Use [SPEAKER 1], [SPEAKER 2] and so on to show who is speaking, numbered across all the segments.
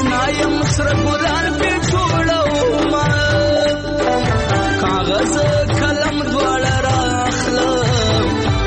[SPEAKER 1] اشنایم سره ګلان په جوړوم کاغذ قلم دواړه راخلم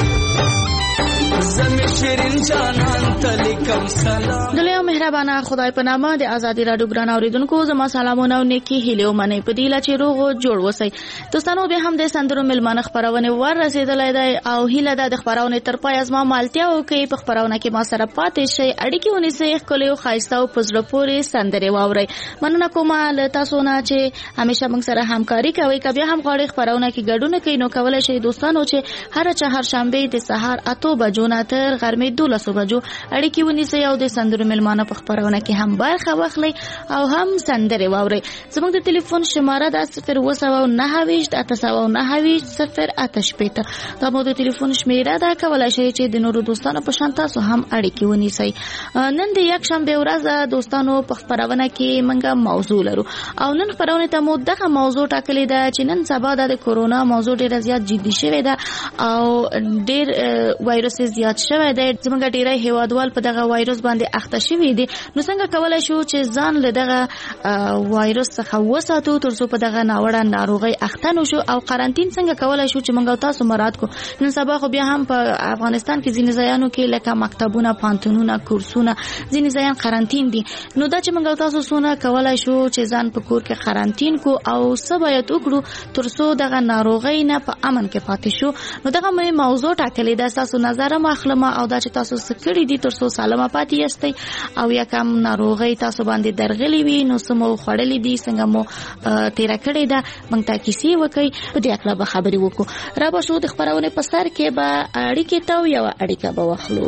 [SPEAKER 1] زمي شیرین جانان تلیکم سلام.
[SPEAKER 2] دلیو مهربانه خدای په نامه د آزادی راډیو ګران اوریدونکو زما سلامونه او نیکی هیله منئ په دې لچې روغ او جوړ وسی. دوستانو به هم د سندرو ملمانه خبرونه ور رسیدلای دی او هیله ده د خبرونه تر پای از ما مالتیا او کې په خبرونه کې ما سره پاتې شي اړیکې ونیسئ خپل او خایسته او پزړه پورې سندري واوري. مننه کوم له تاسو نه چې همیشه موږ سره همکاري کوي. کبه هم غواړئ خبرونه کې ګډون کوي نو کولای شئ دوستانو چې هر چهارشنبه د سهار 8 بجو نه تر غرمې 12 بجو اړیکې ونیسئ او د سندرو ملمانه په خبرونه کې هم برخه واخلئ او هم سندري واوري. زموږ د ټلیفون شماره ده 029288980 دا مو د ټلیفون شمیره ده. کولای شئ چې د نورو دوستانو په شان تاسو هم اړیکې ونیسئ. نن د یک شنبه ورځ دوستانو په خبرونه کې منګه موضوع لرو او نن خبرونه ته مو دغه موضوع ټاکلې ده چې نن سبا د کورونا موضوع ډیره زیات جدي شوې ده او ډیر وایرس زیات شوی دی. زموږ ډیری هیوادوال په دغه وایرس باندې اخته شوي دي. نو څنګه کولای شو چې ځان له دغه وایرس څخه وساتو ترڅو په دغه ناوړه ناروغي اخته نشو او قرنټین څنګه کولای شو چې موږ تاسو مراد کو. نن سبا خو بیا هم په افغانستان کې ځینې ځایانو کې لکه مکتبونه پانتونونه کورسونه ځینې ځایان قرنټین دي. نو دا چې موږ تاسو سونه کولای شو چې ځان په کور کې قرنټین کو او څه باید وکړو ترڅو دغه ناروغي نه په امن کې پاتې شو. نو دغه مې موضوع ټاکلې ده. تاسو نظر مخلم او دا چې تاسو سکړی دي ترڅو سالمه پاتې یاستئ او یا کم ناروغي تاسو باندې درغلي وي نو سمو خړلې دي څنګه مو تیر کړی دا موږ ته کیسې وکي په دې اړه به خبرې وکړو. را به شو د خبرونه په سر کې به اړیکې ته یو اړیکه به واخلو.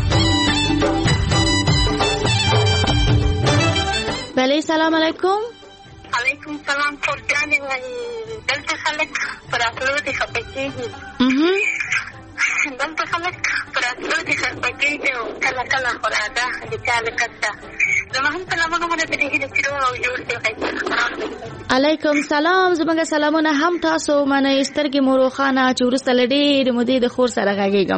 [SPEAKER 2] بله سلام علیکم.
[SPEAKER 3] علیکم سلام. قرباني دلته خلک پراتلو دي خپکیږي دلته خلک پراتلو دي خپکیږي او کله کله خراده د چاله کته زما هم سلامونه مونږ ته دي چې او جوړ شي.
[SPEAKER 2] علیکم سلام. زموږ سلامونه هم تاسو منه سترګې مروخانه چې ورسته لډې د مودې د خور سره غږیږم.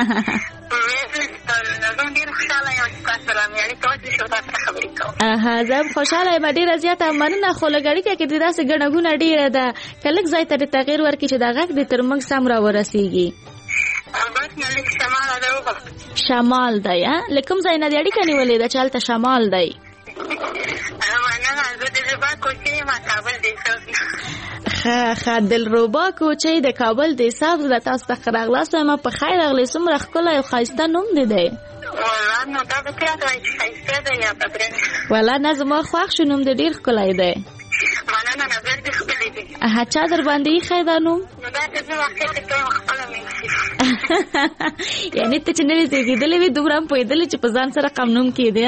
[SPEAKER 2] زه خوشاله یم ډیره زیاته مننه. خو لګړی کې د داسې ګڼګونه ډیره ده کله ځای ته تغیر ورکړي چې دا غږ د تر موږ سم را ورسیږي. شمال دی لکم ځای نه دی اړیکه نیولې ده چې هلته شمال دی. ښه دلربا کوچی د کابل د حساب د تاسو ته راغلاست ما په خیر راغلی. څومره ښکلی او ښایسته نوم دی. والا نه زما خوښ شو نوم دی ډېر ښکلی دی. چا در باندې ایښی دا نوم؟ یعنې ته چې نه وې زېږېدلې وې دومره هم پوهېدلې چې په ځان سره کم نوم کېدی.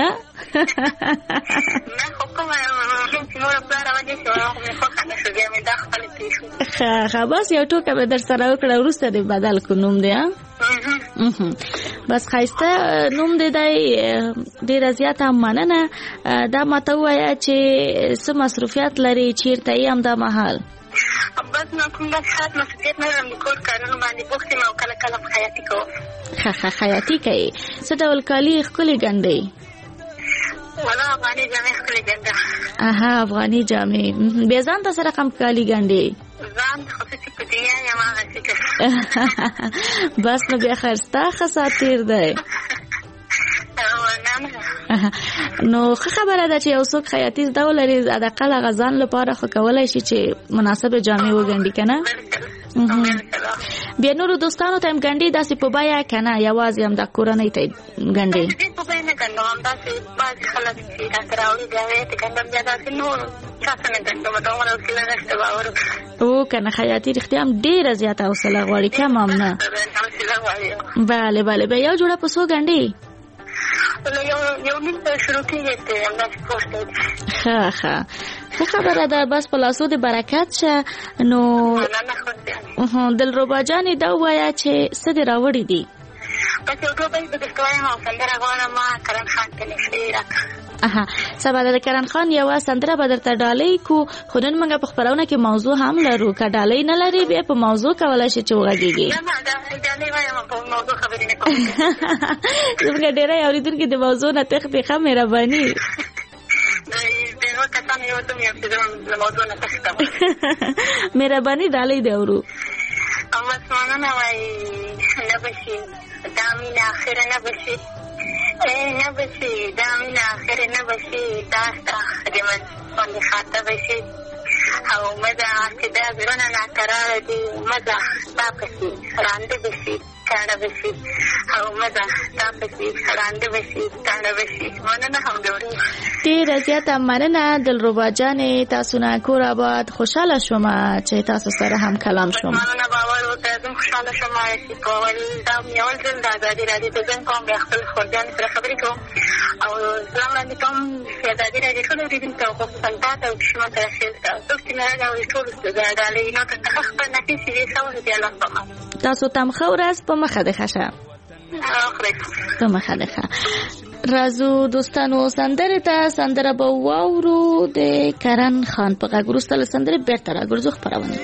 [SPEAKER 2] ښه بس یو ټوکه مې در سره وکړه وروسته دې بدل کو نوم دی. بس ښایسته نوم دی ډېره زیاته مننه. دا ماته ووایه چې څه مصروفیات لري چېرته یې همدا مهال؟
[SPEAKER 3] بس نو کوم بس خاص مسؤلیت نه لرم. د کور کارونو باندې بوخت یم او کله کله خیاطي کوم.
[SPEAKER 2] ښه خیاطي کوي. څه ډول کالي ښکلې ګنډئ؟
[SPEAKER 3] والا افغاني جامې ښکلې ګنډم.
[SPEAKER 2] افغاني جامې. بیا ځان ته سره کوم کالي ګنډئ؟
[SPEAKER 3] ځان خصوصي پټیا یم هغسې که
[SPEAKER 2] بس نو بیا ښایسته ښه ساتیر دی. نو ښه خبره ده چې یو څوک خیاطي زده ولري حداقل هغه ځان لپاره خو کولی شي چې مناسبې جامې وګنډي که نه. بیا نورو دوستانو ته هم ګنډي داسې په بیه که نه یوازې هم دا کورنۍ ته یې ګنډي؟
[SPEAKER 3] په بیه نه ګنډم همداسې بعضې خلک چې راته راوړي جامې ته ګنډم بیا داسې نور چا ته نه ګنډم دومره حوصله نشته باور
[SPEAKER 2] او که نه خیاطي رښتیا هم ډېره زیاته حوصله غواړي کم هم نه.
[SPEAKER 3] حوصله غواړي.
[SPEAKER 2] بله بیا یو جوړه په څو ګنډې؟
[SPEAKER 3] یو نیم ته شروع کېږي چې همداسې پوسټ دی.
[SPEAKER 2] ښه خبره ده. بس په لاسو د برکت شه. نو دلربا جانې دا ووایه چې څه دې راوړي دي؟
[SPEAKER 3] بس یو ټوکه یې پکې وایم او سندره غواړم کرن خان ته نږدې راکړه.
[SPEAKER 2] سبا د کرن خان یوه سندره به درته ډالۍ کو. خو نن موږ په خپرونه کې موضوع هم لرو. که ډالۍ نه لري بیا په موضوع کولی شي چې وغږېږي.
[SPEAKER 3] ډالۍ وایم په موضوع خبرې نه کوم.
[SPEAKER 2] زموږ ډېری اورېدونکي د موضوع نه تښتي. ښه مهرباني.
[SPEAKER 3] مې وته مې په موضوع نه تښتم.
[SPEAKER 2] مهرباني ډالۍ دی ورو.
[SPEAKER 3] اما سمانه وای نه بشي دا مين اخر نه بشي نه بشي دا مين اخر نه بشي داستا د من باندې خاطر بشي او مزه چې دا زرونه ناقرار دي مزه تاسو راند بشي کاڼه بشي او مزه تاسو راند بشي کاڼه بشي مننه هم ډوړي.
[SPEAKER 2] ډېره زیاته مننه دلربا جانې، تاسو نه کور آباد. خوشحاله شوم چې تاسو سره هم کلام شوم.
[SPEAKER 3] مننه باور وکړه، زه خوشحاله شوم چې په اول دا یو ځل د ازادي راډیو ته ځم کوم بیا خپل خورجان سره خبرې کوم او زه وړاندې کوم چې ازادي راډیو ټولو اورېدونکو ته خصوصا تا او کشمه ته رسېږي څوک چې نه راغلي ټولو ته دا ډالۍ نو ته خپل نفس دې ښه دې الله پاک
[SPEAKER 2] تاسو تم ښه ورځ په مخه ده ښه په مخه ده ښه. راځو دوستانو سندره ته سندره به واورو د کرن خان په غږ وروسته له سندرې بیرته راګرځو خپرونه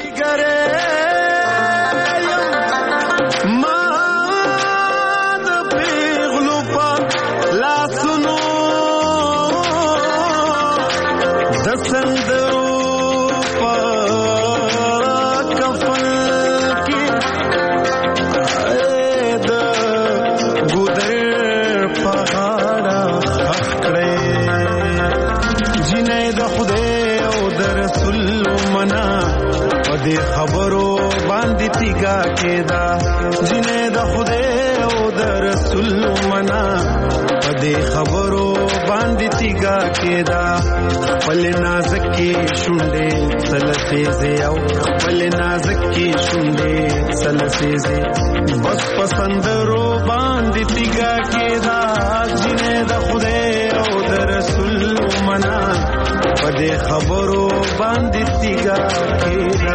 [SPEAKER 4] خبرو باندې تیګه کېدا جنې د خدای او د رسول منا پدې خبرو باندې تیګه کېدا ول نازکې شونډې سلسېزه او ول نازکې شونډې سلسېزه بس پسندرو باندې تیګه کېدا جنې د خدای او د رسول منا پدې خبرو باندې تیګه کېدا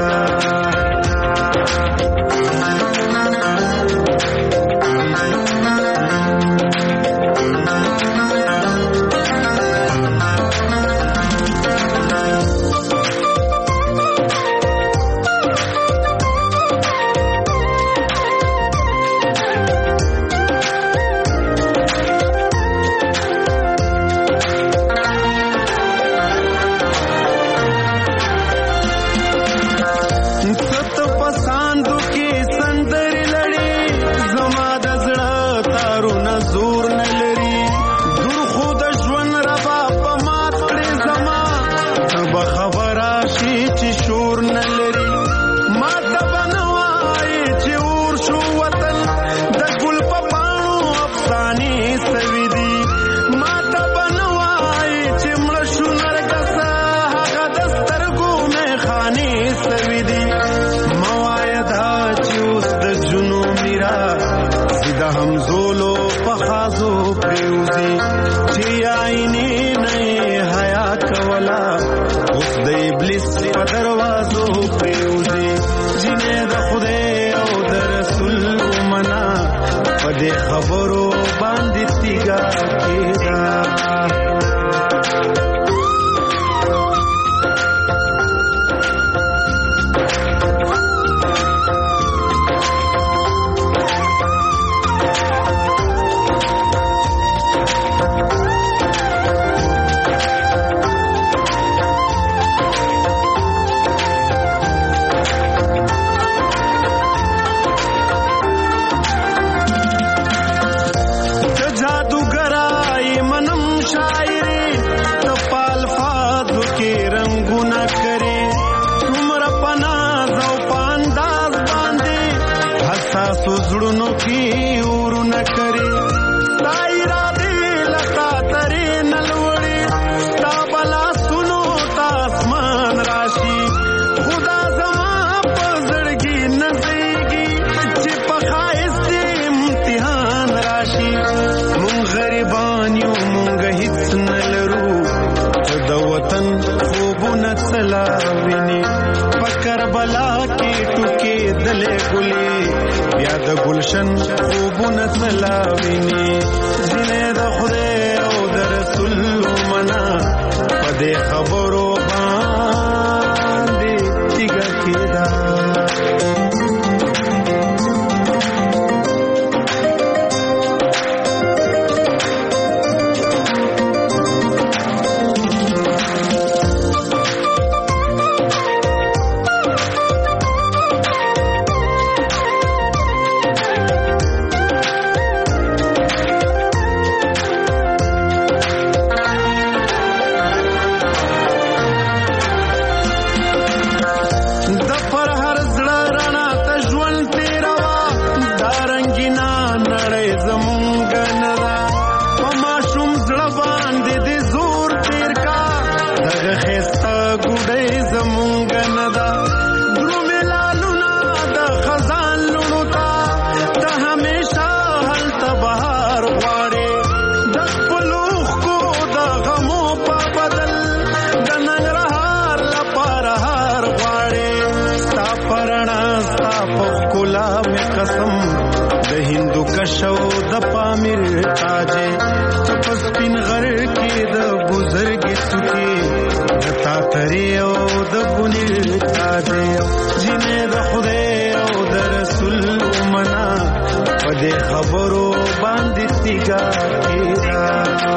[SPEAKER 4] خبرو باندې تیګه کېدا د ګلشن خوبونه سلاویني جنې د خدای او د رسول منا پدې خبرو باندې تیګه کېدا قسم د هندو کشو د پامیر تاجه تپس پین غر کې د بزرګ څوکي د تاتری او د بنیر تاجه جنې د خدای او د رسول منا پدې خبرو باندې تیګا کېدا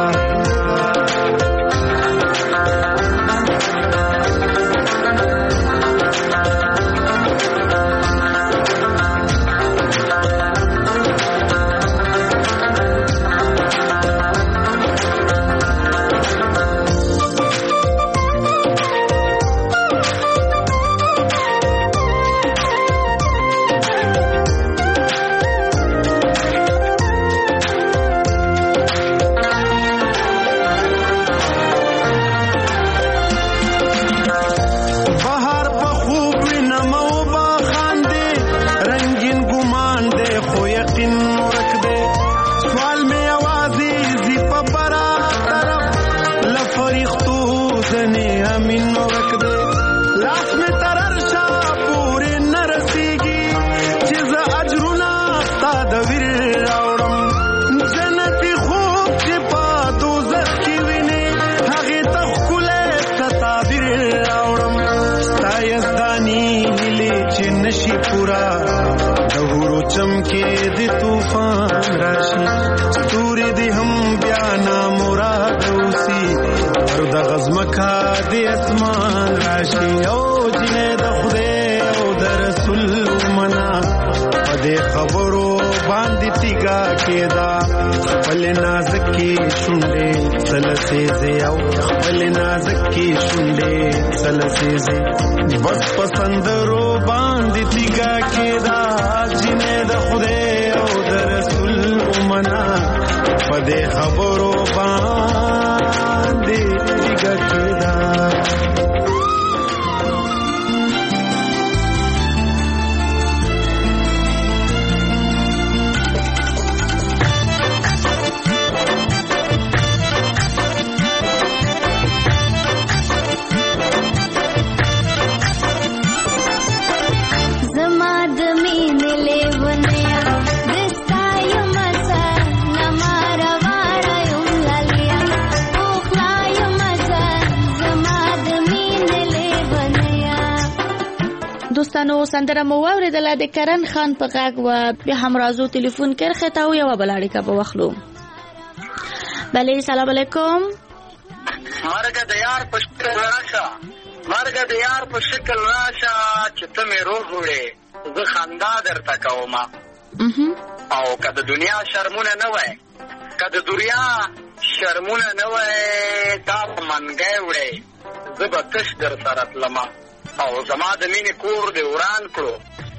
[SPEAKER 4] बस पसंद रो बांध तिगा केदा जिने द खुदे ओ द रसूल मना पदे खबरो बांध तिगा केदा
[SPEAKER 2] دوستانو سندره مو واوریدله د کرن خان په غږ و بیا هم راځو ټلیفون کرخه ته یو بل اړیکه په وخلو. بله سلام علیکم.
[SPEAKER 3] مرګ د یار په شکل راشه چې ته مې روح وړې زه خندا درته کوم او که د دنیا شرمونه نه وای دا په منګی وړې زه به تش در سره تلمه او زما د مینې کور دې وران کړو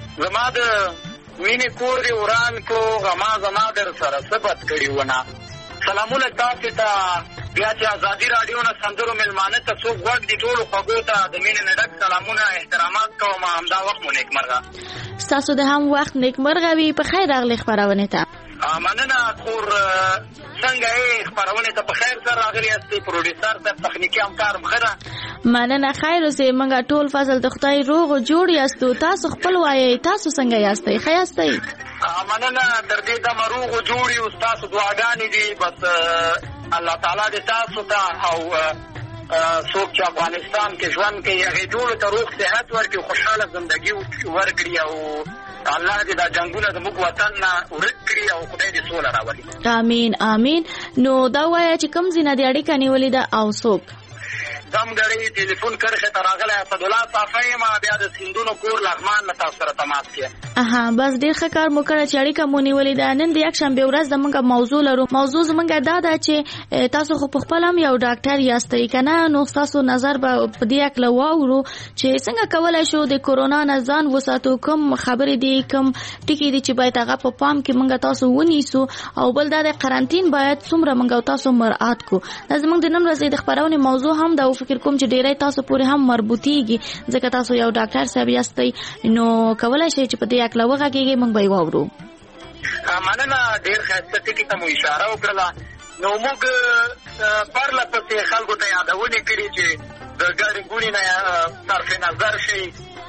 [SPEAKER 3] غما زما در سره ثبت کړي ونه. سلامونه تاسو ته بیا چې ازادي راډیو نه سندرو ملمانه ته څوک غوږ دي ټولو خوږو ته د مینې نه ډک سلامونه احترامات کوم. همدا وخت مو نیکمرغه.
[SPEAKER 2] ستاسو د هم وخت نیکمرغه وي. په خیر راغلی خپرونې ته.
[SPEAKER 3] مننه خور څنګه یې خپرونې ته په خیر سره راغلی یاستئ؟ پروډیوسر صاحب تخنیکي همکار مخره
[SPEAKER 2] مننه خیر اوسئ. موږ ټول فضل د خدای روغ او جوړ یاستو. تاسو خپل وایئ تاسو څنګه یاستئ؟ ښه یاستئ؟
[SPEAKER 3] مننه تر دې دمه روغ او جوړ یو. ستاسو دعاګانې دي بس الله تعالی دې تاسو ته او څوک چې افغانستان کې ژوند کوي هغې ټولو ته روغ صحت ورکړي خوشحاله زندګي ورکړي او الله دې دا جنګونه زموږ وطن نه ورک کړي او خدای دې سوله راولي.
[SPEAKER 2] امین امین. نو دا وایه چې کوم ځای نه دې اړیکه نیولې ده او څوک؟
[SPEAKER 3] دمګړی ټلیفون کرښې ته راغلی اسدالله صافی یم. بیا د سیندونو کور لغمان نه تاسو سره تماس کړم.
[SPEAKER 2] بس ډېر ښه کار مو کړی چې اړیکه مو نیولې ده. نن د یکشنبې ورځ زموږ موضوع لرو. موضوع زموږ دا ده چې تاسو خو په خپل هم یو ډاکټر یاستئ که نه؟ نو ستاسو نظر به په دې هکله واورو چې څنګه کولی شو د کورونا نه ځان وساتو. کوم خبرې دي کوم ټکي دي چې باید هغه په پام کې موږ تاسو ونیسو او بل دا د قرنطین باید څومره موږ تاسو مراعات کو. دا زموږ د نن ورځې د خپرونې موضوع هم دا فکر کوم چې ډیری تاسو پورې هم مربوطیږي ځکه تاسو یو ډاکټر صاحب یاستئ. نو کولی شئ چې په دې هکله وغږیږئ موږ به یې واورو.
[SPEAKER 3] مننه ډېر ښایسته ټکي ته مو اشاره وکړله. نو موږ پرله پسې خلکو ته یادونې کړي چې د ګڼې ګوڼې نه صرف نظر شي.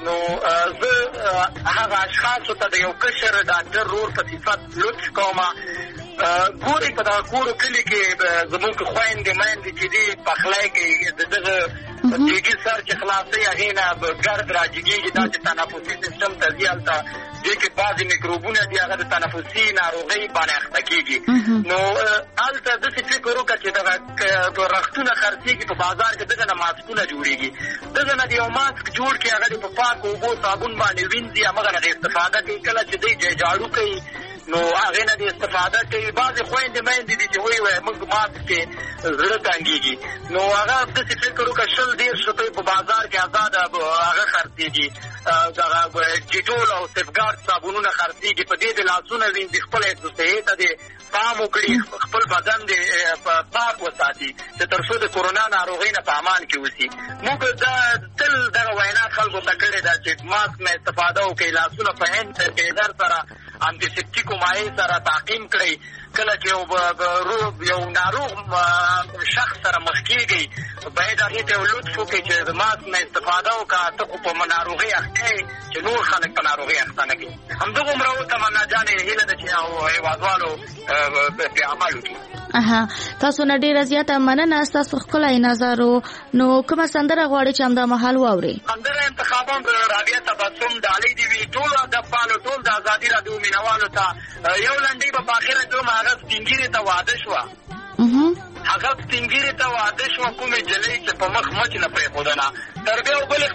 [SPEAKER 5] نو زه هغه اشخاصو ته د یو کشر ډاکټر رور په صفت لطف کومه ګورې په دغه کورو کلي کې زمونږ خویندې میندې چې دي پخلی کوي د دغه جګي سر چې خلاصوي هغې نه ګرد راجګېږي دا چې تنفسي سیسټم ته ځي هلته دې کې بعضې میکروبونه دي هغه د تنفسي ناروغۍ باندې اخته کېږي نو هلته داسې فکر وکړه چې دغه رختونه خرڅېږي په بازار کې دغه نه ماسکونه جوړېږي دغه نه د یو ماسک جوړ کړي هغه د په پاکو اوبو صابون باندې وینځي همغه نه د استفاده کوي کله چې دی جاړو کوي نو هغې نه د استفاده کوي بعضې خویندې میندې دي چې وایي موږ ماسک کې زړه تنګېږي نو هغه داسې فکر وکړه 100-150 روپۍ په بازار کې ازاده هغه خرڅېږي دغه ډیټول او سیفګارډ صابونونه خرڅېږي په دې د لاسونه وینځي خپل صحې ته د پام وکړي خپل بدن د پاک وساتي چې تر څو د کورونا ناروغۍ نه په امان کې اوسي موږ تل دغه وینا خلکو ته کړې ده چې ماسک نه استفاده وکړئ لاسونه په هند سرکېدر سره انټیسپټیکو مایع سره تعقیم کړئ کله چې یو ناروغ شخص سره مخ کېږئ باید هغې ته یو لطف وکړئ چې د ماسک نه استفاده وکړه ته خو په ناروغۍ اخته یې چې نور خلک په ناروغۍ اخته نه کړي همدغه عمره تمنا جانې هیله ده چې هېوادوالو په عمل وکړي
[SPEAKER 2] تاسو نه ډېره زیاته مننه ستاسو ښکلی نظر نو کومه سندره غواړئ چې همدا مهال واورئ
[SPEAKER 5] سندره انتخابوم د رابعه تبسم ډالۍ دې وي ټولو ادبپالو ټول د ازادي راډیو مینوالو ته یو لنډۍ به په اخره کې هغه سپینګیرې ته واده شوه هغه سپینګیرې ته واده شوه کومې جلۍ چې په مخ مچ نه پرېښودله تر بیا او بل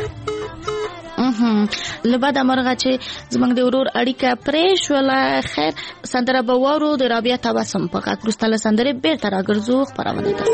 [SPEAKER 2] له بده مرغه چې زموږ د ورور اړیکه پرې شوله خیر سندره به واورو د رابعه تبسم په غږ وروسته له سندرې بېرته راګرځو خپرونې ته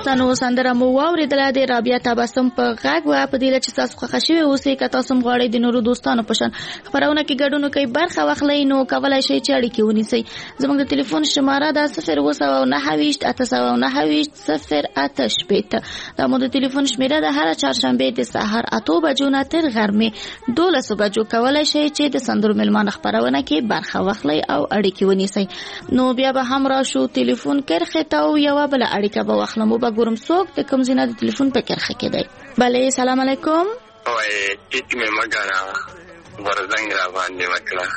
[SPEAKER 2] دوستانو سندره مو واوریدله د رابعه تبسم په غږ و په دې چې تاسو خوښ شوي اوسئ که تاسو هم غواړئ د نورو دوستانو په شان خپرونه کې ګډون کوي برخه واخلئ نو کولی شئ چې اړیکې ونیسئ. زموږ د ټلیفون شماره ده 029288008 دا مو د ټلیفون شمیره ده. هره چهارشنبه د سهار 8 بجو نه تر غرمې 12 بجو کولی شئ چې د سندرو مېلمانه خپرونه کې برخه واخلئ او اړیکې ونیسئ. نو بیا به هم راشو ټلیفون کرښې ته او یوه بله اړیکه به واخلم او به ګورم څوک د کوم ځای نه د ټلیفون په کرښه کې دی. بلې سلام علیکم.
[SPEAKER 5] وای ټیک مې مګانا ورزنګ را باندې مکړه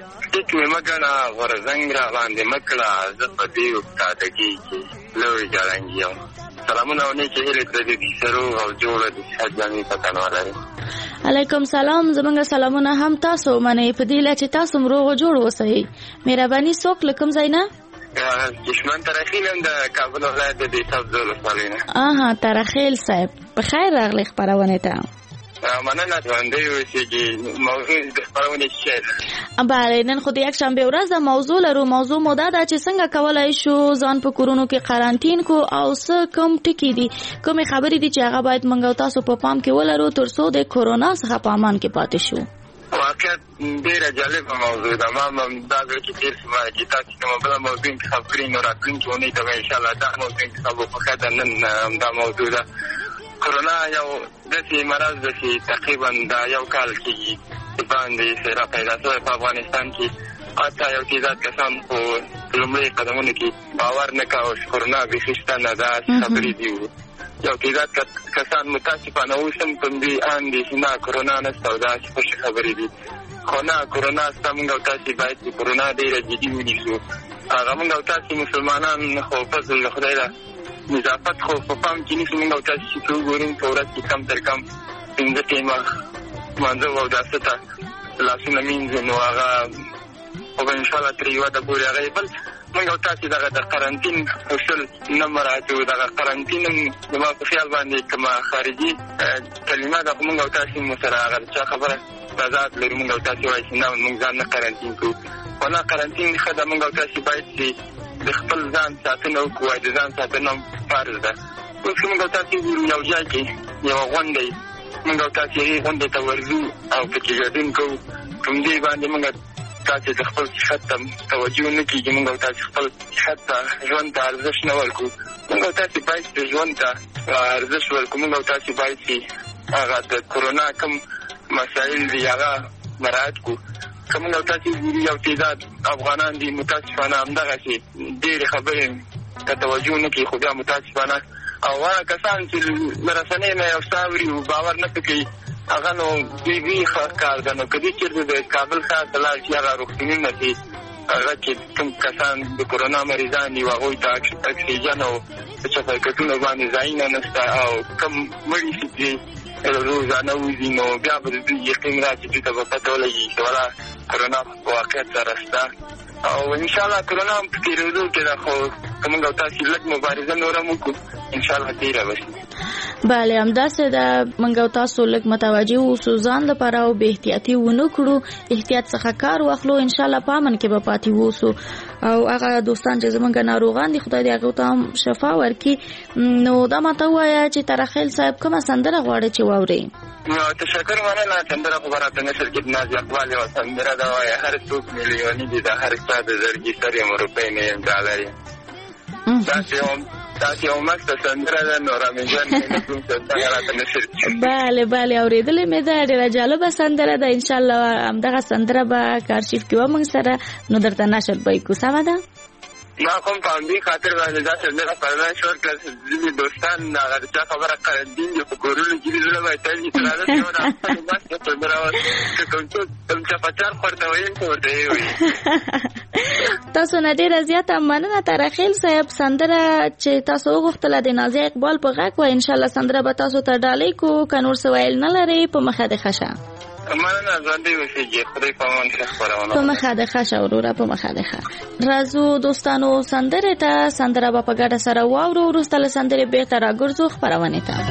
[SPEAKER 5] زه په دې وختادګي کې لوی جړنګ سلامونه ونی چې هلې د دې سرو او جوړه د حجامي پتنوال لري.
[SPEAKER 2] علیکم سلام. زمونږ سلامونه هم تاسو منئ په دې چې تاسو روغ او جوړ اوسئ. مهرباني څوک له کوم ځای نه؟
[SPEAKER 5] چشمان ترخیل هم د کابل ولایت د سبزو ولسوالۍ نه.
[SPEAKER 2] ترخیل صاحب په خیر راغلی خپرونې ته.
[SPEAKER 5] مننه ژوندی اوسېږي. موضوع د خپرونې څه ده؟
[SPEAKER 2] بله نن خو د یکشنبې ورځ د موضوع لرو. موضوع مو دا ده چې څنګه کولی شو ځان په کورونو کې قرنطین کو او څه کوم ټکي دي کومې خبرې دي چې هغه باید موږ او تاسو په پام کې ولرو تر څو د کورونا څخه په امان کې پاتې شو.
[SPEAKER 5] واقعیت ډېره جالبه موضوع ده. ما دا زړه کې تېر شوه چې تاسو کومه بله موضوع انتخاب کړي نو راتلونکې اونۍ ته به انشاءالله دا موضوع انتخاب وکړو. د نن دا موضوع ده. کورونا یو داسې مرض ده چې تقریبا دا یو کال کېږي چې باندې را پیدا شوی په افغانستان کې. حتی یو تعداد کسان په لومړي قدمونو کې باور نه کاوه چې کورونا بیخي شته نه. دا خبرې دي. یو تعداد کسان متاسفانه اوس هم په دې اند دي چې نه کورونا نشته او داسې خوشې خبرې دي. خو نه کورونا شته. موږ او تاسې باید د کورونا ډېره جدي ونیسو. هغه موږ او تاسې مسلمانان خو فضل له خدای ده نظافت خو په پام کې نیسو. موږ او تاسې چې وګورو په ورځ کې کم تر کم 5 ټیمه لمانځه او داسې ته لاسونه مینځو نو هغه خو به انشاءالله ترې یوه ده پورې هغه بل موږ او تاسې دغه د قرنطین اصول نه مراعاتوو. دغه قرنطین هم زما په خیال باندې کومه خارجي کلمه ده خو موږ او تاسې مو سره هغه د چا خبره تضاد لري. موږ او تاسې وایي چې نه موږ ځان نه قرنطین کوو. خو نه قرنطین ښه ده. موږ او تاسې باید چې د خپل ځان ساتنه وکړو. وایي د ځان ساتنه هم فرض ده. اوس که موږ او تاسې ګورو یو ځای کې یوه غونډه وي موږ او تاسې هغې غونډې ته ورځو او پکې ګډون کوو. کوم دې باندې موږ تاسې د خپل صحت ته توجه نه کېږي. موږ او تاسې خپل صحت ته ژوند ته ارزښت نه ورکړو. موږ او تاسې باید د ژوند ته ارزښت ورکړو. موږ او تاسې باید چې هغه د کورونا کوم مسایل دي هغه مراعات کړو. که موږ او تاسې یو تعداد افغانان دي متاسفانه همدغسې ډېرې خبرې ته توجه نه کوي. خو بیا متاسفانه او هغه کسان چې له رسنۍ نه یو څه اوري او باور نه پرې کوي هغه نو دوی ښه کار ده. نو که دوی چېرته د کابل ښار ته لاړ شي هغه روغتونونه چې هغه چې کوم کسان د کورونا مریضان دي هغوی ته اکسیجن او په چپرکټونو باندې ځایونه نشته او کوم مړي چې روزانه وځي نو بیا به د دوی یقین راشي دوی ته به پته ولګي چې والا کورونا په واقعیت سره شته او انشاءالله کورونا هم په تېرېدو کې ده. خو که موږ او تاسې لږ مبارزه نور هم وکړو انشاءالله تېره به شي.
[SPEAKER 2] بله همداسې ده. موږ او تاسو لږ متوجه اوسو ځان لپاره او بې احتیاطي ونه کړو. احتیاط څخه کار واخلو. انشاءالله په امن کې به پاتې اوسو او هغه دوستان چې زموږ ناروغان دي خدای دې هغو ته هم شفا ورکړي. نو دا ماته ووایه چې ترخیل صاحب کومه سندره غواړې چې واورې؟
[SPEAKER 5] تشکر مننه. سندره خو به راته نشر کې د نازي اقبال یوه سندره ده وایي هر څوک میلیوني دي د هر چا د زړګي سر یم روپۍ نه یم ډالر یم. داسې یو مسته سندره ده نو رامنجان کوم څنګه راته نشر کړي. بله
[SPEAKER 2] اورېدلې مې ده. ډېره جالبه سندره ده. انشاءالله همدغه سندره به کارشیف کې وه موږ سره نو درته نشر به یې کړو. سمه ده؟
[SPEAKER 5] ما کوم په همدې خاطر باندې دا سندره فرمایش ورکړه چې ځینې دوستان هغه د چا خبره قرنطین دي په کورونو کې دي زړه به یې تل وي چې راځه چې ونه مسته سندره وه که کوم څوک کوم چپچار ورته ویل چې ورته یې وایي.
[SPEAKER 2] تاسو نه ډېره زیاته مننه ترخیل صاحب. سندره چې تاسو وغوښتله د نازي اقبال په غږ وه. انشاءالله سندره به تاسو ته ډالۍ کو. که نور څه ویل نه لرئ په مخه دې ښه شه.
[SPEAKER 5] مننه ژوندی اوسېږي. خدای په امان ښه خپرونه.
[SPEAKER 2] په مخه دې ښه شه وروره په مخه دې ښه. راځو دوستانو سندرې ته. سندره به په ګډه سره واورو. وروسته له سندرې بېرته راګرځو خپرونې ته.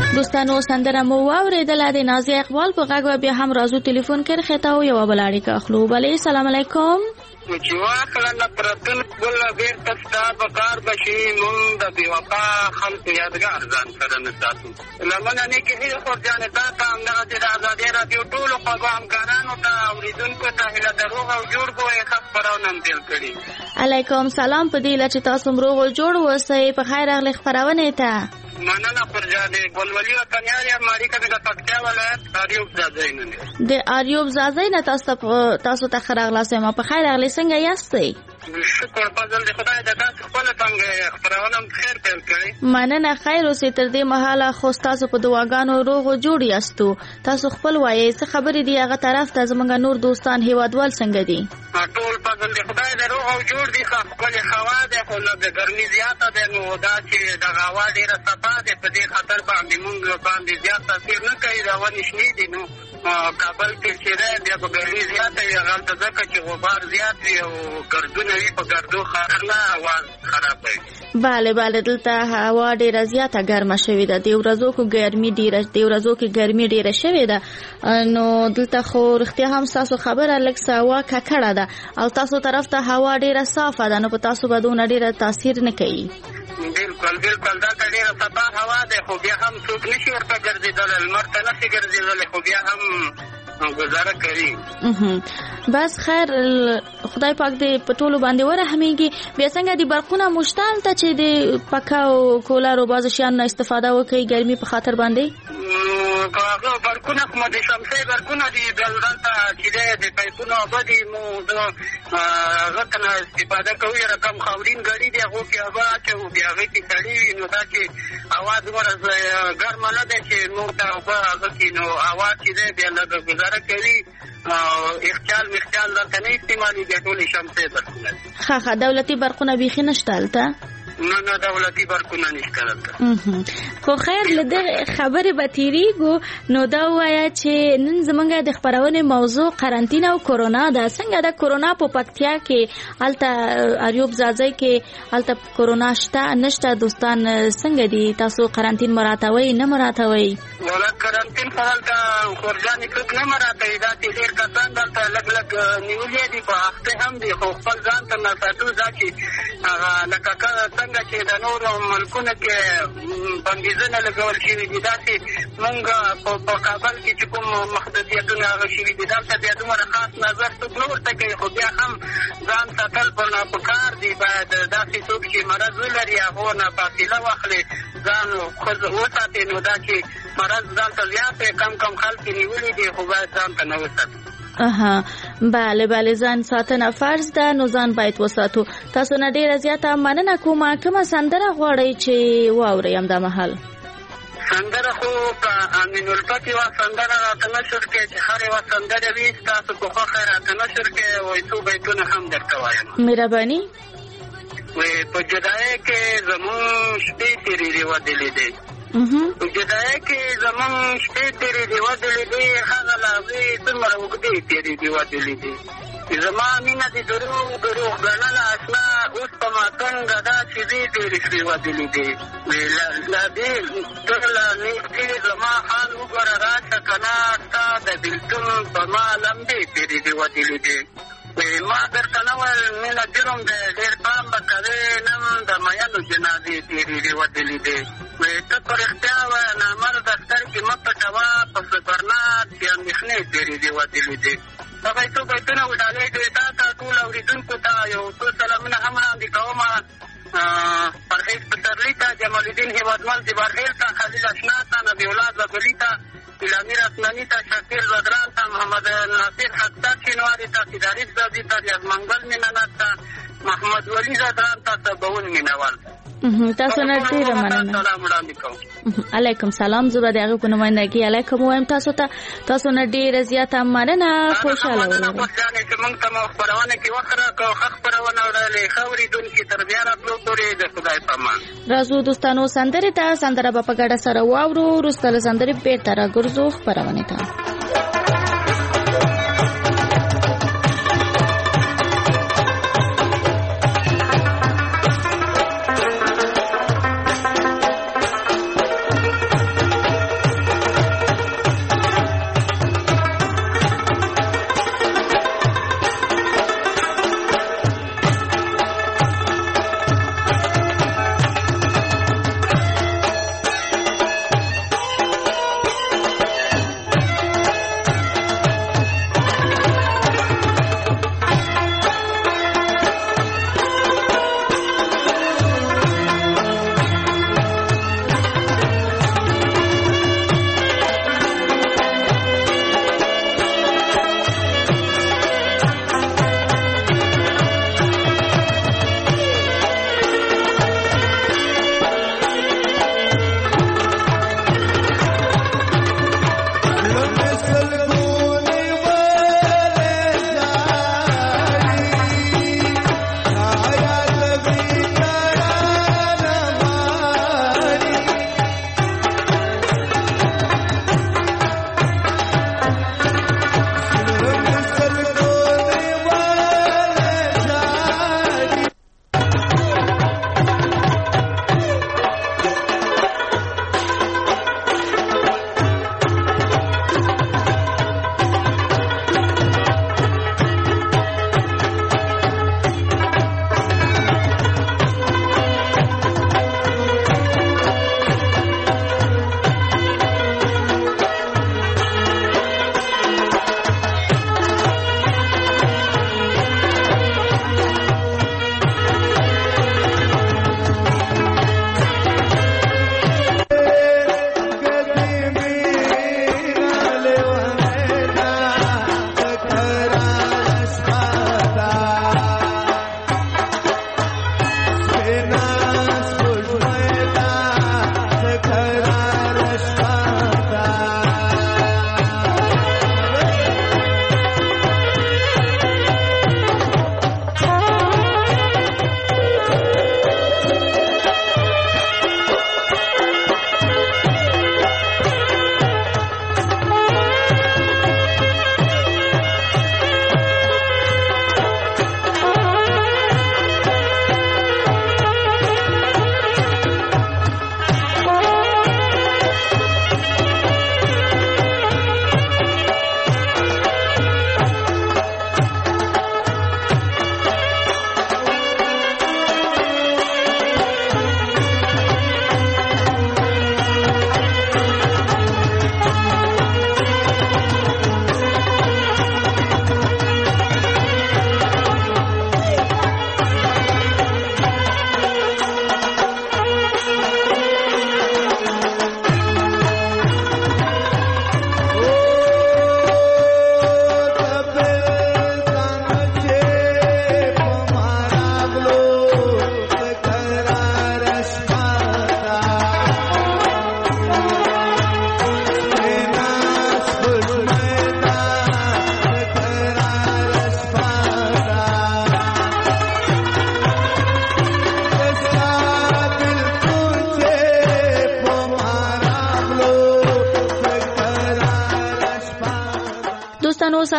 [SPEAKER 2] دوستانو سندره مو واوریدله د نازیه اقبال په غږ بیا هم راځو ټلیفون کې خته او یو بل اړیکه اخلو. بلې سلام علیکم.
[SPEAKER 5] چې واخله نفرتن بل بیر تستا بکار بشي مون د بیوفا خلق یادګار ځان سره نه ساتو. لمنه نه کې هیڅ خور جان تا ته نه د آزادۍ رادیو ټول خو همکارانو ته اوریدونکو ته هله دروغ او جوړ کوی خبرونه تل کړي.
[SPEAKER 2] علیکم سلام په دې لچ تاسو مروغ جوړ وسه په خیر اغلی خبرونه ته
[SPEAKER 5] مننه پر جاده ګلولي او کنياري ماري کده د پکتیا ولایت اریوب زازای نه
[SPEAKER 2] د اریوب زازای نه تاسو ته خراغلاسه ما په خیر اغلی څنګه یاستئ؟
[SPEAKER 5] شکر فضل دی خدای د تاسو خپل څنګه خبرونه خیر پیل کړی.
[SPEAKER 2] مننه خیر اوسې تر دې مهاله خو تاسو په دعاګانو روغ او جوړ یاستو. تاسو خپل وایي څه خبرې دی هغه طرف ته زمونږ نور دوستان هیوادوال څنګه دي؟
[SPEAKER 5] ټول فضل دی خدای د روغ او جوړ دي. خپل هوا ده خو د ګرمي زیاته ده نو دا چې د هوا ډیره صفا ده په دې خطر باندې مونږ باندې زیات تاثیر نه کوي. دا ونی شنې دي نو کابل کې چې ده بیا په ګرمي زیاته وي هغه ته ځکه چې غبار زیات وي او ګردونه وي په ګردو خارله اواز خراب وي.
[SPEAKER 2] بله دلته هوا ډیره زیاته ګرمه شوې ده. د ورځو کې ګرمي ډیره شوې ده نو دلته خو رښتیا هم تاسو خبره لږ څه هوا ککړه ده او تاسو طرف ته هوا ډیره صافه ده نو په تاسو بدون ډیره تاثیر نه کوي.
[SPEAKER 5] بالکل دا ډیره صفا هوا ده خو بیا هم څوک نشي ورته ګرځېدلی لمر ته نشي ګرځېدلی خو بیا هم گزاره کوي.
[SPEAKER 2] بس خیر خدای پاک دې په ټولو باندې ورحمېږي. بیا څنګه د برقونه مشتال ته چې د پکا او کولر او بعض شیانو نه استفاده وکړي ګرمي په خاطر باندې
[SPEAKER 5] هغه برقونه کومه د شمسي برقونه دي دلته چې د پیپونو بدي مو هغه ته استفاده کوي. رقم خاورین ګاډي دی هغه کې هوا چې بیا هغه کې سړی نو دا چې اواز ورځ ګرمه نه ده چې موږ ته هغه کې نو اواز چې دی بیا لږ گزاره کوي اختیال درته نه استعمالي دی. ټول شمسي برقونه
[SPEAKER 2] ښه دولتي برقونه بیخي نشته هلته؟
[SPEAKER 5] نه دولتي برقونه نشته دلته.
[SPEAKER 2] خو خیر له دغه خبرې به تېرېږو نو دا ووایه چې نن زموږ د خپرونې موضوع قرنطینه او کرونا ده. څنګه ده کرونا په پکتیا کې هلته اریوب زازای کې هلته کرونا شته نشته؟ دوستان څنګه دي؟ تاسو قرنطین مراتوئ نه مراتوئ؟
[SPEAKER 5] ولا قرنطین خو هلته خورجانې څوک نه مراتوي. دا چې ډېر کسان دلته لږ نیولي دي په هفته هم دي خو خپل ځان ته نه ساتو. دا چې هغه لکه څنګه چې د نورو ملکونو کې بندیزونه لګول شوي دي داسې مونږ په کابل کې چې کوم محدودیتونه هغه شوي دي دلته بیا دومره خاص نظر څوک نه ورته کوي خو بیا هم ځان ساتل پکار دي. باید داسې څوک چې مرض ولري هغو نه فاصله واخلي ځان وساتي نو دا چې مرض ځان ته زیات کم خلک نیولي دي خو باید ځان ته نه وساتي.
[SPEAKER 2] بله ځان ساتنه فرض ده نو ځان باید وساتو. تاسو نه ډیره زیاته مننه کومه. کومه سندره غواړئ چې واورئ همدا مهال؟
[SPEAKER 5] سندره خو په امین الفت یوه سندره راته نشر کې چې هر یوه سندره وي ستاسو په خوښه راته نشر کې وایي څو بیتونه هم درته وایم.
[SPEAKER 2] مهرباني.
[SPEAKER 5] وایي په جدایۍ کې زموږ شپې تېرې دي ودلې دي په جدایۍ کې زموږ شپې تېرې دي ودلې دي هغه لحظې څومره اوږدې تېرې دي ودلې دي. زما مینه دې دروغ ګڼله اشنا اوس په ما څنګه دا شېبې تېرې شوې ودلې دي. له دې ټوله نږدې زما حال وګوره راشه که نه ستا د بېلتون په ما لمبې تېرې دي ودلې دي. ما درته نه ویل مینه جرم دی ډېر پام به کوې نن د میینو جنازې تېرې دي ودلې دي. ته په رښتیا وایه نامرده سترګې مه پټوه په سپرنات چې اندېښنې تېرې دي ودلې دي. هغه څو بیتونه وډالۍ دي تا ته ټول اورېدونکو ته یو څو سلامونه هم وړاندې کومه. پرهیز پسرلي ته جمال الدین هیوادمل جبارخیل ته خلیل اشنا ته نبی الله زبلي ته الامیر اسماني ته شاکر زدران ته محمد ناصر حقدار شینواري ته سیداري زادي ته ریاض منګل میننات ته محمد ولی زدران ته سباون مینوال.
[SPEAKER 2] تاسو نه ډیره مننه. علیکم سلام. زه به د هغې په نمایندګي علیکم وایم تاسو ته. تاسو نه ډیره زیاته مننه. خوشحاله ولرئ.
[SPEAKER 5] چې موږ ته مو خپرونه کې وخت راکړو ښه خپرونه وړلې ښه اورېدونکي تر بیا راتلو پورې د خدای په امان.
[SPEAKER 2] راځو دوستانو سندرې ته. سندره به په ګډه سره واورو. وروسته له سندرې بېرته راګرځو خپرونې ته.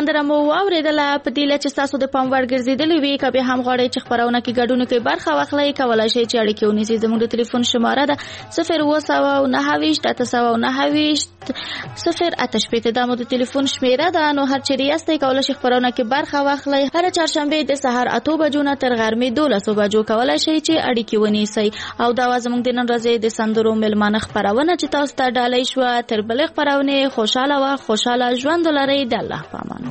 [SPEAKER 2] سندره مو واورېدله. په دې لچ تاسو د پام وړ ګرځېدلې وي که به هم غواړئ چې خبرونه کې ګډون کې برخه واخلئ کولای شئ چې اړیکې ونیسئ. زموږ د ټلیفون شماره ده 0298890 دا مو د ټلیفون شمیره ده. نو هر چیرې یاستئ کولای شئ خبرونه کې برخه واخلئ. هر چهارشنبه د سهار 8 بجو نه تر غرمې 12 بجو کولای شئ چې اړیکې ونیسئ. او دا زموږ د نن ورځې د سندرو ملمانه خبرونه چې تاسو ته ډالۍ شو. تر بلې خبرونه خوشاله او خوشاله ژوند لرئ. د الله په امان.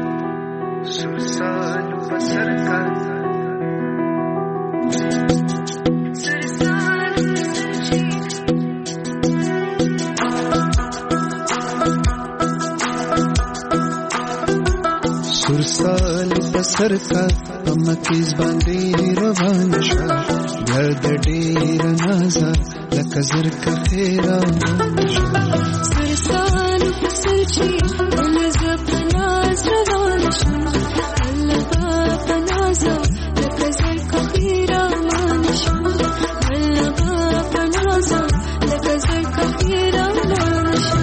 [SPEAKER 4] سرسال بسر کا پمکیز باندې روان شو بیا د ډیر نازا لکه زر کا خیره
[SPEAKER 6] سرسال بسر چی ولزه پناز روان شو الله پنازا لکه زر کا خیره مان شو الله پنازا لکه زر کا خیره مان شو.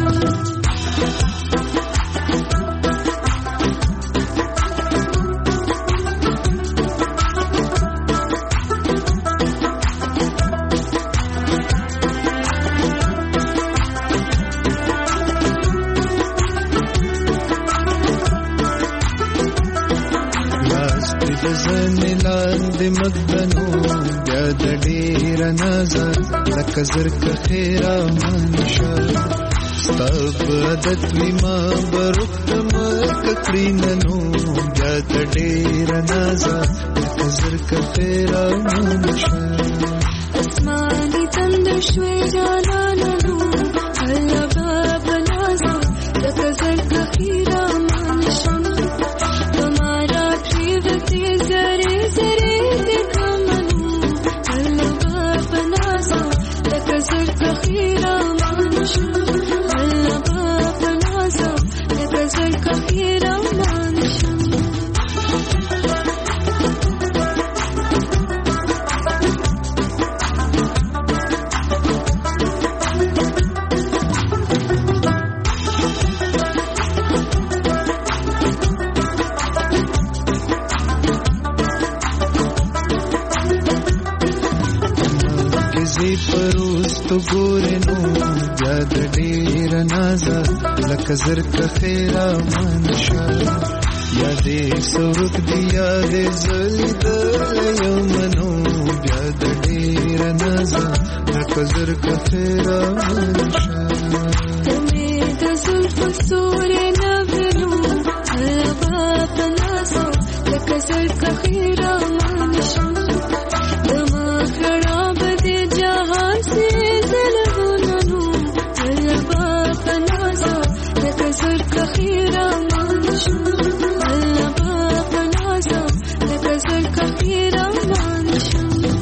[SPEAKER 4] مقدنو بیا د ډیر نظر لکه زر کا خیره منشا ستاب عدد وی ما برکتم ککریننو بیا د ډیر نظر لکه زر کا خیره منشا
[SPEAKER 6] اسمانی تندر شوی جانانو الله باب نازو لکه زر کا خیره منشا تمہارا پریوتی زری زری خیره مانشو الله باب نازو لکه زر کا خیره مانشو.
[SPEAKER 4] پروستو ګورنو بیا د ډیر نازا لکه زر کا خیره منشا یادې سورک دی یادې زلید یو منو بیا د ډیر نازا لکه زر کا خیره منشا
[SPEAKER 6] تمې د زلف سورې نبرو الله باب نازو لکه زر کا خیره منشا دما خراب دی جهان سے زلغوننو الله باب نازو لکه زر کا خیره منشو الله باب نازو لکه زر کا خیره منشو.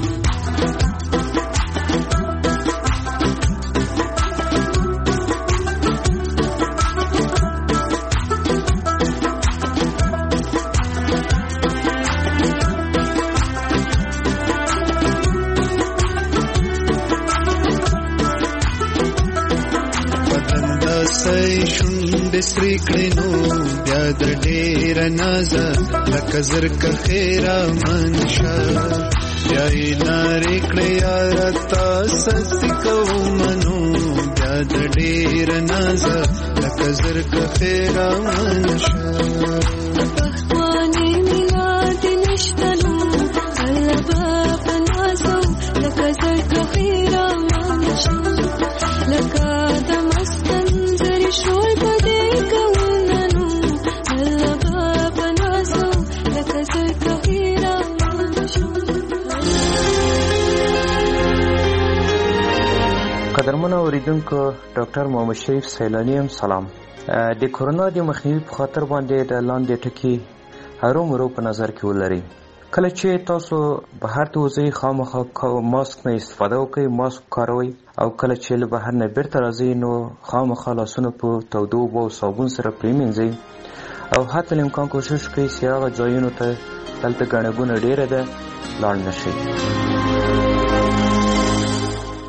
[SPEAKER 4] سری کړینو بیا د ډیر نازا لکه زر کا خیره منشا بیا یې نارې کړې یار تاسو کوو منو بیا د ډیر نازا لکه زر کا خیره منشا
[SPEAKER 6] پخوانی میلاد نشتنو الله باب نازو لکه زر کا خیره منشا لکه د مسکن زری شوی پدې کووننو الله باب نازو لکه زر کا خیره منشا.
[SPEAKER 7] قدرمنو اوریدونکو ډاکټر محمد شریف سیلانی هم سلام. د کورونا د مخنیوي په خاطر باندې د لاندې ټکي هرومرو په نظر کې ولرئ. کله چې تاسو بهر ته وځئ خامخا ماسک نه استفاده وکړئ، ماسک کاروئ، او کله چې له بهر نه بیرته راځئ نو خامخا لاسونه په تودو اوبو او صابون سره پرېمینځئ او حتی امکان کوشش کوئ چې هغه ځایونو ته دلته ګڼه ګوڼه ډېره ده لاړ نه شئ.